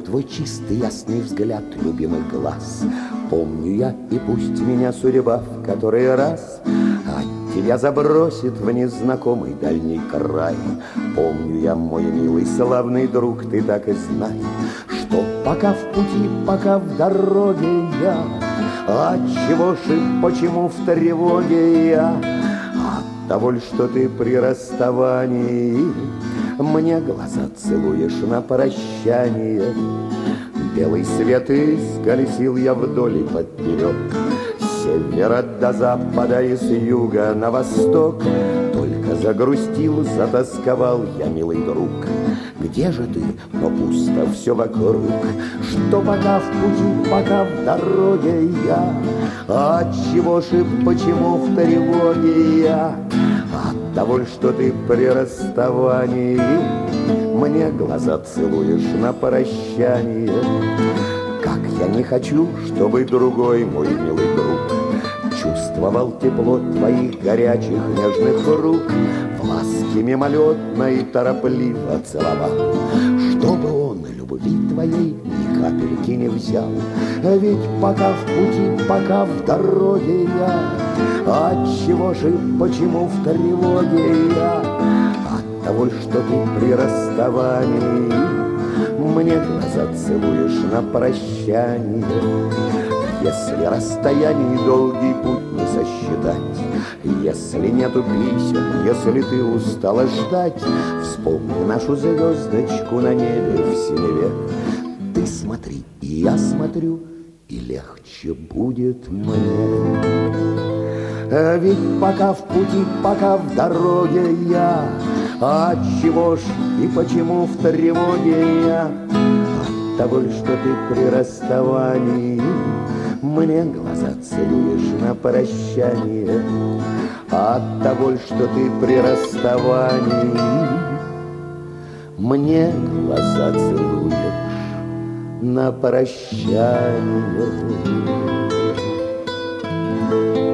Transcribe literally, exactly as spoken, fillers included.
твой чистый ясный взгляд любимых глаз. Помню я, и пусть меня судьба в который раз от тебя забросит в незнакомый дальний край. Помню я, мой милый славный друг, ты так и знай, что пока в пути, пока в дороге я, отчего ж и почему в тревоге я? От того ль, что ты при расставании мне глаза целуешь на прощание. Белый свет исколесил я вдоль и поперек, с севера до запада и с юга на восток. Только загрустил, затасковал я, милый друг. Где же ты? Но пусто все вокруг. Что пока в пути, пока в дороге я, отчего ж и почему в тревоге я? От того, что ты при расставании мне глаза целуешь на прощание. Как я не хочу, чтобы другой мой милый друг чувствовал тепло твоих горячих нежных рук, в ласке мимолетно и торопливо целовал, чтобы он любви твоей ни капельки не взял. Ведь пока в пути, пока в дороге я, отчего же и почему в тревоге я? От того, что ты при расставании мне глаза целуешь на прощание. Если расстояние долгий путь не сосчитать, если нету писем, если ты устала ждать, вспомни нашу звездочку на небе в синеве. Ты смотри, и я смотрю, и легче будет мне. Ведь пока в пути, пока в дороге я, отчего ж и почему в тревоге я? От того, что ты при расставании мне глаза целуешь на прощание. От того, что ты при расставании мне глаза целуешь на прощание.